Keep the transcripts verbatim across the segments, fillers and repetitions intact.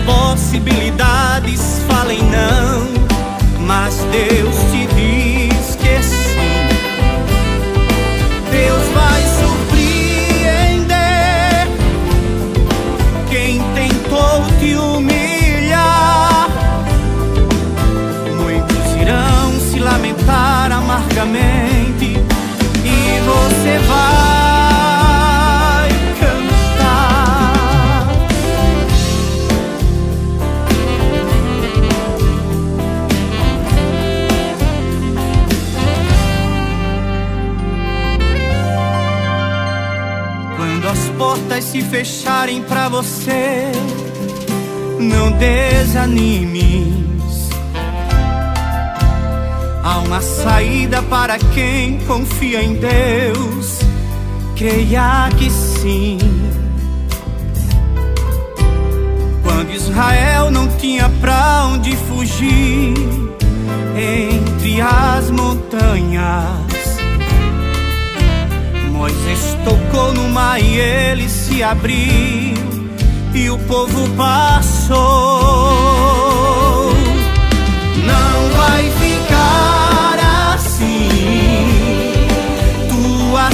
possibilidades falem não, mas Deus te diz que sim. Deus vai surpreender quem tentou te humilhar. Muitos irão se lamentar amargamente e você vai cantar. Quando as portas se fecharem pra você, não desanimes. Há uma saída para quem confia em Deus. Creia que sim. Quando Israel não tinha pra onde fugir entre as montanhas, Moisés tocou no mar e ele se abriu e o povo passou. Não vai ficar assim tua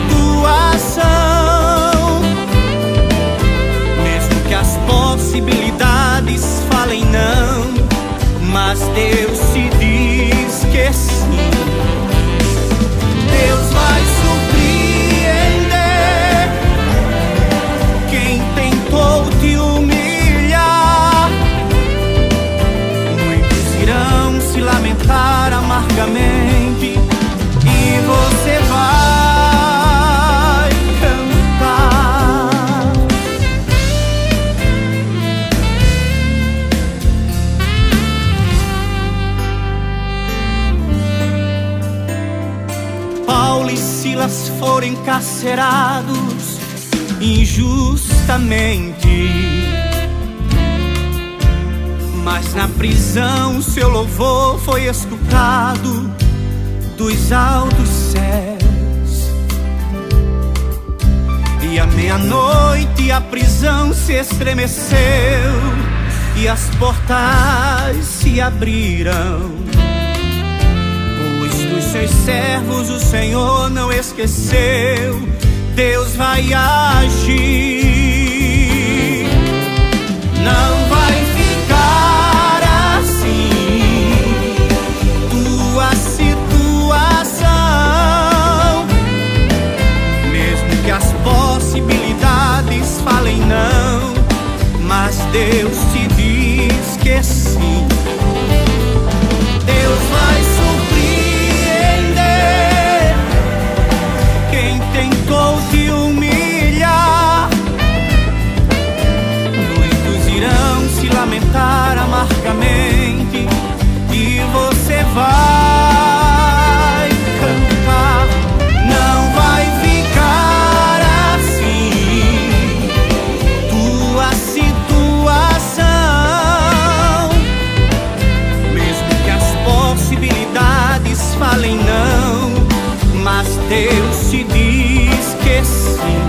situação, mesmo que as possibilidades falem não, mas Deus te diz que sim. Deus vai surpreender quem tentou te humilhar. Muitos irão se lamentar amargamente e você vai cantar. Paulo e Silas foram encarcerados injustamente, mas na prisão seu louvor foi escutado dos altos céus. E à meia-noite a prisão se estremeceu e as portas se abriram, pois dos seus servos o Senhor não esqueceu. Deus vai agir. Não vai ficar assim tua situação, mesmo que as possibilidades falem não, mas Deus te diz que sim. Deus vai surpreender quem tentou te humilhar. Muitos irão se lamentar amargamente e você vai cantar. Não vai ficar assim tua situação, mesmo que as possibilidades falem não, mas Deus te diz que sim.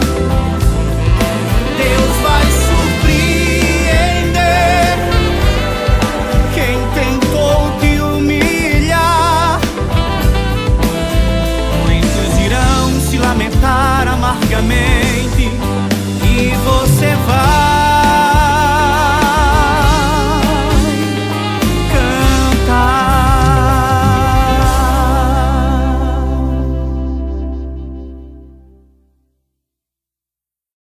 Deus vai surpreender quem tentou te humilhar. Muitos irão se lamentar amargamente